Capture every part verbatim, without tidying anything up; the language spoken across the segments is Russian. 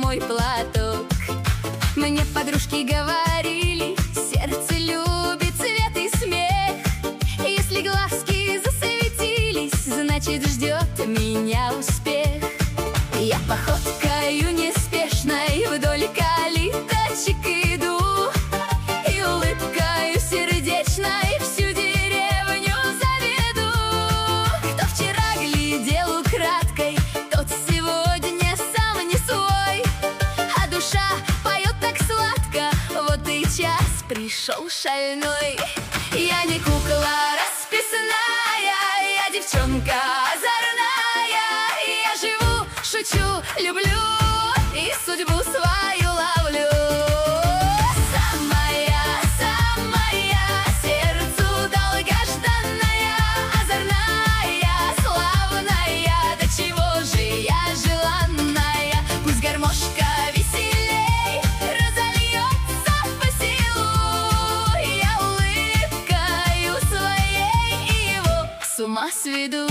мой платок. Мне подружки говорили, сердце любит цвет и смех. Если глазки засветились, значит ждет меня успех. Я походкою неспешной вдоль калиточек иду, и улыбкою сердечной всю деревню заведу. Кто вчера глядел украдкой, тот сегодня сам не свой, а душа поет так сладко, вот и час пришел шальной. Я не кукла расписная, я девчонка озорная. Я живу, шучу, люблю и судьбу свою ловлю. Самая, самая, сердцу долгожданная, озорная, славная, до чего же я желанная. Пусть гармошка веселей разольется по селу, я улыбкою своей его с ума сведу.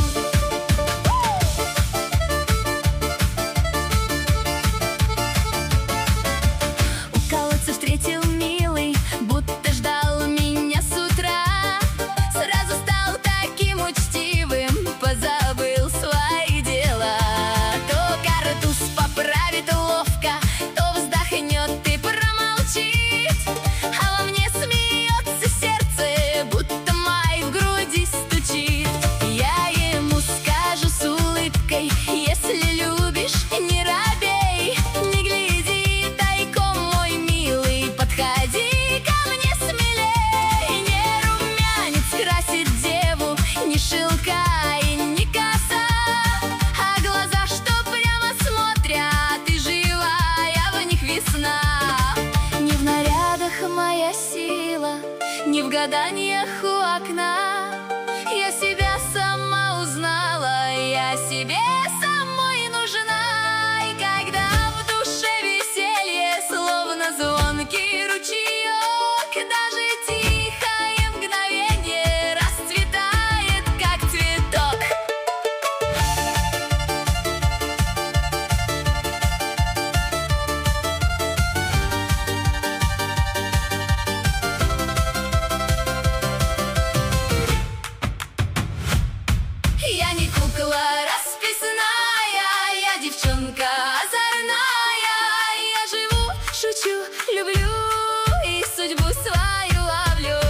Встретил милый, будто ждал меня с утра. Сразу стал таким учтивым, позабыл свои дела. То картуз поправит ловко, то вздохнет и промолчит, а во мне смеется сердце, будто май в груди стучит. Я ему скажу с улыбкой: если любишь, не робей, не гляди тайком, мой милый, подходи ко мне смелей. Не румянец красит деву, не шелка и не коса, а глаза, что прямо смотрят, и живая в них весна. Не в нарядах моя сила, не в гаданиях у окна. Я себя сама узнала, я себе самой нужна. И когда в душе веселье, словно звонкий ручеек, даже тихое мгновение расцветает, как цветок. Я не кукла расписная, я девчонка озорная. Я живу, шучу, люблю и судьбу свою ловлю.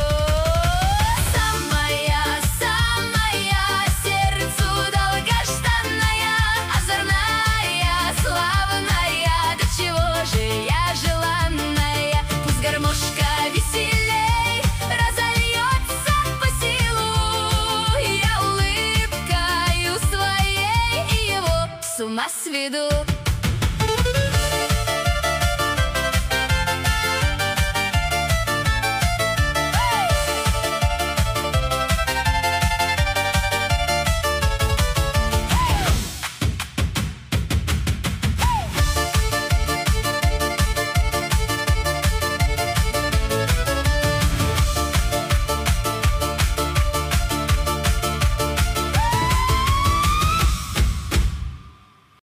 Самая, самая, сердцу долгожданная, озорная, славная, до чего же я желанная. Пусть гармошка веселей разольется по селу, я улыбкою своей его с ума сведу.